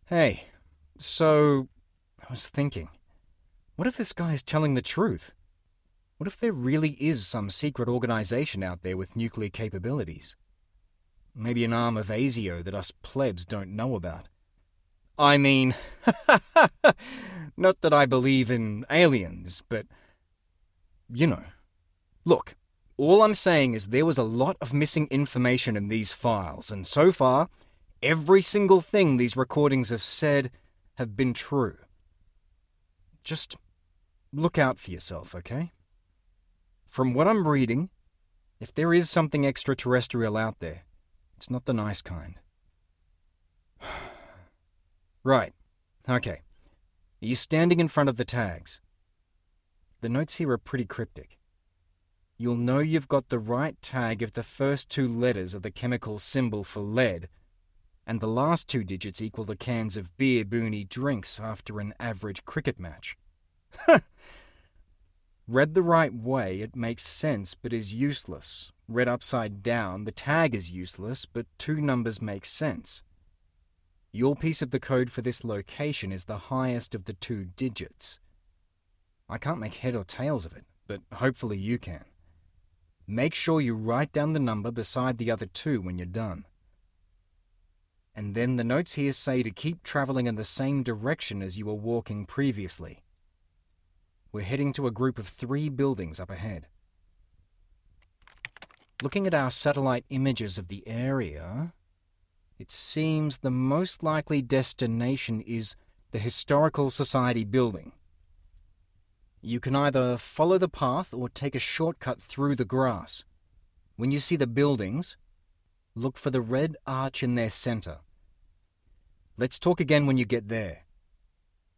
Hey, so I was thinking, what if this guy is telling the truth? What if there really is some secret organization out there with nuclear capabilities? Maybe an arm of ASIO that us plebs don't know about. I mean, not that I believe in aliens, but you know. Look, all I'm saying is there was a lot of missing information in these files, and so far, every single thing these recordings have said have been true. Just look out for yourself, okay? From what I'm reading, if there is something extraterrestrial out there, it's not the nice kind. Right. Okay. Are you standing in front of the tags? The notes here are pretty cryptic. You'll know you've got the right tag if the first two letters are the chemical symbol for lead, and the last two digits equal the cans of beer Booney drinks after an average cricket match. Read the right way, it makes sense but is useless. Read upside down, the tag is useless, but two numbers make sense. Your piece of the code for this location is the highest of the two digits. I can't make head or tails of it, but hopefully you can. Make sure you write down the number beside the other two when you're done. And then the notes here say to keep traveling in the same direction as you were walking previously. We're heading to a group of 3 buildings up ahead. Looking at our satellite images of the area, it seems the most likely destination is the Historical Society building. You can either follow the path or take a shortcut through the grass. When you see the buildings, look for the red arch in their center. Let's talk again when you get there.